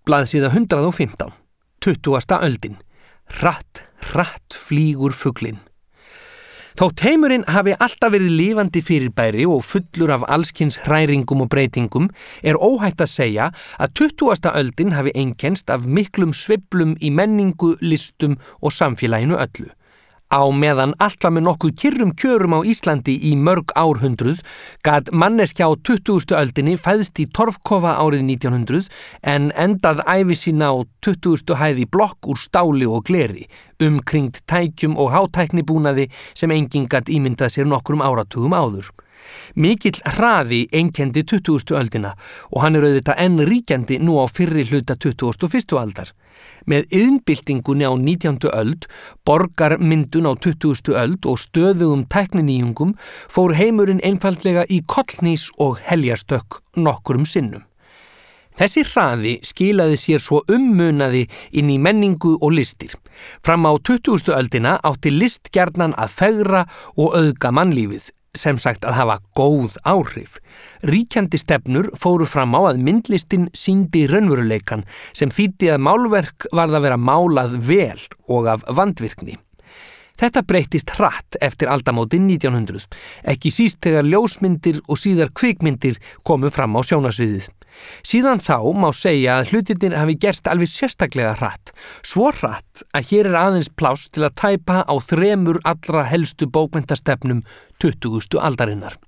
Blaðsíða 115. 20. öldin. Hratt, hratt flýgur fuglinn. Þótt heimurinn hafi alltaf verið lifandi fyrirbæri og fullur af allskyns hræringum og breytingum óhætt að segja að 20. öldin hafi einkennst af miklum sveiflum í menningu, listum og samfélaginu öllu. Á meðan allt var með nokkuð kyrrum kjörum á Íslandi í mörg árhundruð gat manneskja á 20. öldinni fæðst í torfkofa árið 1900 en endað ævi sína á 20. hæð í blokk úr stáli og gleri, umkringd tækjum og hátæknibúnaði sem enginn gat ímyndað sér nokkrum áratugum áður. Mikill hraði einkenndi 20. öldina og hann auðvitað enn ríkjandi nú á fyrri hluta 21. aldar. Með iðnbyltingunni á 19. öld, borgarmyndun á 20. öld og stöðugum tækninýjungum fór heimurinn einfaldlega í kollhnís og heljarstökk nokkrum sinnum. Þessi hraði skilaði sér svo ummunaði inn í menningu og listir. Fram á 20. öldina átti list gjarnan að fegra og auðga mannlífið, sem sagt að hafa góð áhrif. Ríkjandi stefnur fóru fram á að myndlistin sýndi raunveruleikan sem þýddi að málverk varð að vera málað vel og af vandvirkni. Þetta breyttist hratt eftir aldamótin 1900, ekki síst þegar ljósmyndir og síðar kvikmyndir komu fram á sjónarsviðið. Síðan þá má segja að hlutirnir hafi gerst alveg sérstaklega hratt, svo hratt að hér aðeins pláss til að tæpa á 3 allra helstu bókmenntastefnum 20. aldarinnar.